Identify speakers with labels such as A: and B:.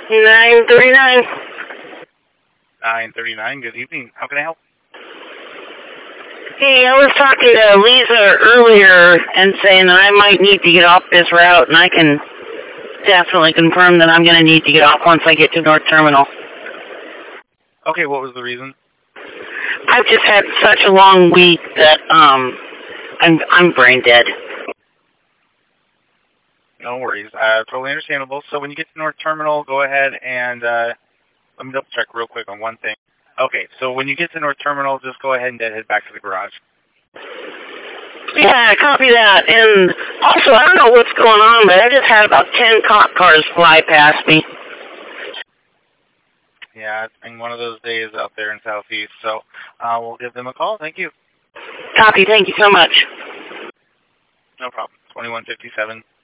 A: 939.
B: 939, good evening. How can I help?
A: Hey, I was talking to Lisa earlier and saying that I might need to get off this route, and I can definitely confirm that I'm going to need to get off once I get to North Terminal.
B: Okay, what was the reason?
A: I've just had such a long week that I'm brain dead.
B: No worries. Totally understandable. So when you get to North Terminal, go ahead and let me double check real quick on one thing. Okay, so when you get to North Terminal, just go ahead and head back to the garage.
A: Yeah, copy that. And also, I don't know what's going on, but I just had about 10 cop cars fly past me.
B: Yeah, it's been one of those days out there in Southeast, so we'll give them a call. Thank you.
A: Copy. Thank you so much.
B: No problem. 2157.